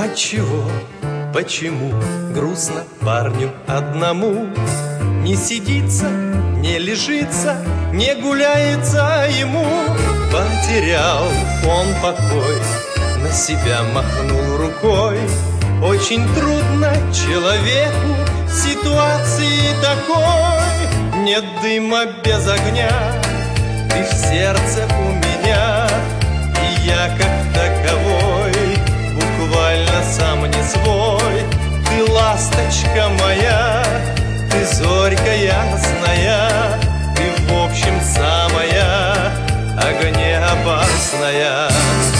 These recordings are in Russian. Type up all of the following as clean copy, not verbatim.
Отчего, почему грустно парню одному? Не сидится, не лежится, не гуляется ему. Потерял он покой, на себя махнул рукой. Очень трудно человеку в ситуации такой. Нет дыма без огня, ты в сердце у меня, и я как таковой буквально сам не свой. Ты ласточка моя, ты зорька ясная, ты в общем самая огнеопасная.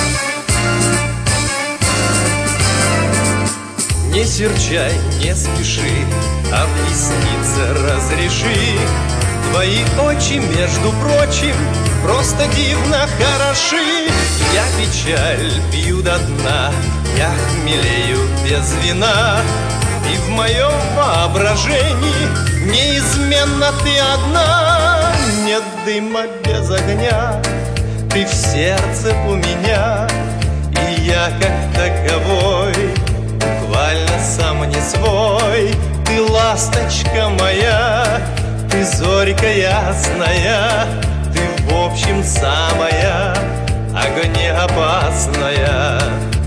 Не серчай, не спеши, объясниться разреши. Твои очи, между прочим, просто дивно хороши. Я печаль пью до дна, я хмелею без вина, и в моем воображении неизменно ты одна. Нет дыма без огня, ты в сердце у меня, и я как таковой буквально сам не свой. Ты ласточка моя, ты зорька ясная, ты в общем самая огнеопасная.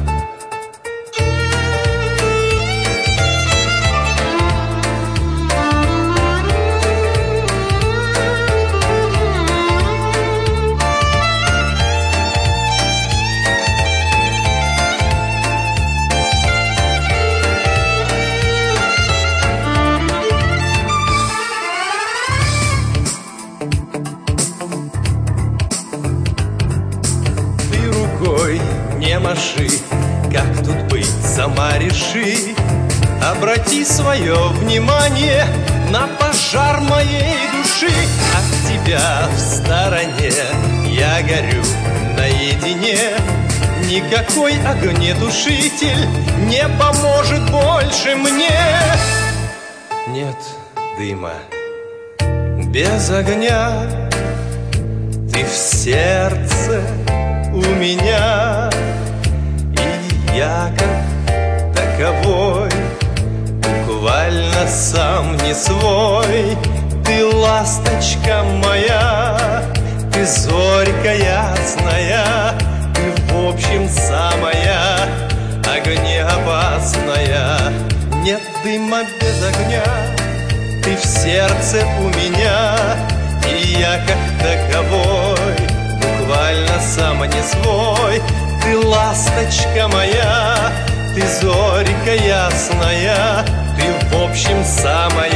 Не маши, как тут быть, сама реши. Обрати свое внимание на пожар моей души. От тебя в стороне я горю наедине. Никакой огнетушитель не поможет больше мне. Нет дыма без огня, ты в сердце у меня, и я как таковой буквально сам не свой. Ты ласточка моя, ты зорька ясная, ты в общем самая огнеопасная. Нет дыма без огня, ты в сердце у меня, и я как таковой буквально сам не свой. Ты ласточка моя, ты зорька ясная, ты в общем самая